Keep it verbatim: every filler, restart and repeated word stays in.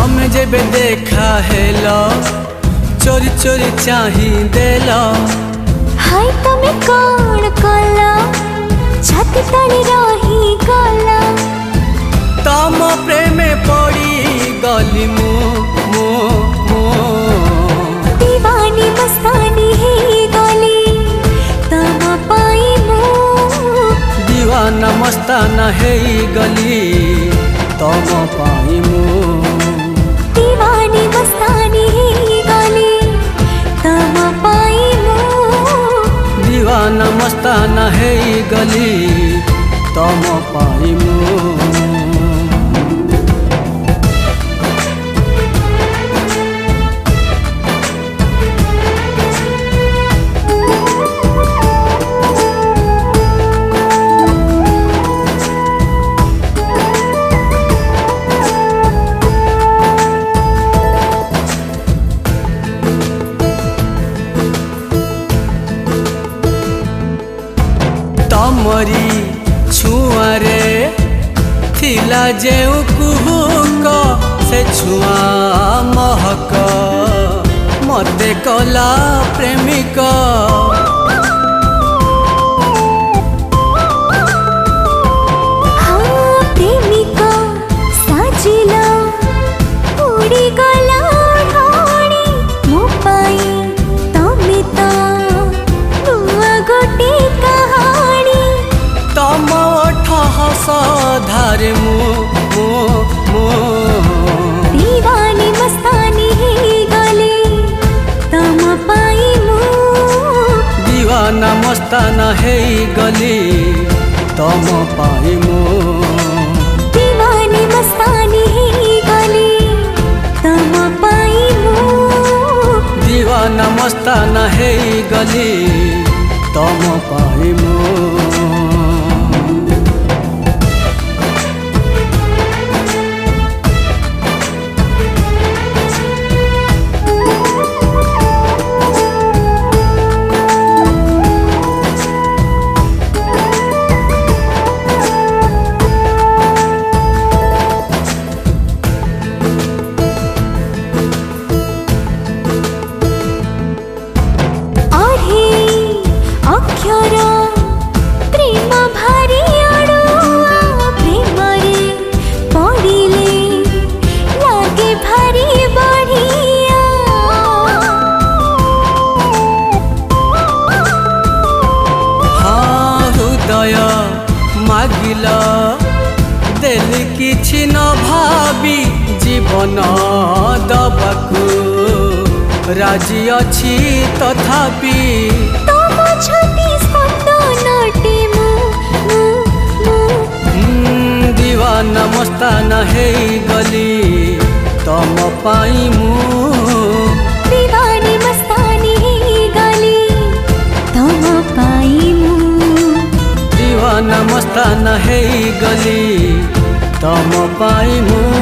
तमें जेबे देखा हेलो चोरी चोरी चाही देलो हाय तमें कौन कला छाती तले रही गला तम प्रेमे पड़ी गली मु मु मु दीवानी मस्तानी है गली तम पाई मु दीवाना मस्ताना है गली तम पाई मु दीवानी मस्तानी है गली तम पाई मु दीवाना मस्ताना है गली तम पाई मु तमरी छुआरे थिला जेउ कुहुक से छुआ महक मते कला प्रेमिक हाँ प्रेमिक साजिला उड़ी गला ढाणी मो पाई तमे तो नुआ गोटे कहानी तम ओठ हस धारे मु मु मु दीवानी मस्तानी है गली तम पाई मु दीवाना मस्ताना है गली तम पाई मु दीवानी मस्तानी है गली तम पाई मु दीवाना मस्ताना है गली तम पाई मु प्रेम भारी अड़ुआ प्रेम रे पड़िले लागे भारी बढ़िया हाँ हृदय मागिल दिल किछि न भावी जीवन दबाकू राजी अछि तथापि तम छति स्पंदनटे मु मु मु दीवाना मस्ताना है गली तम पाई मु दीवानी मस्तानी है गली तम पाई मु दीवाना मस्ताना है गली तम पाई मु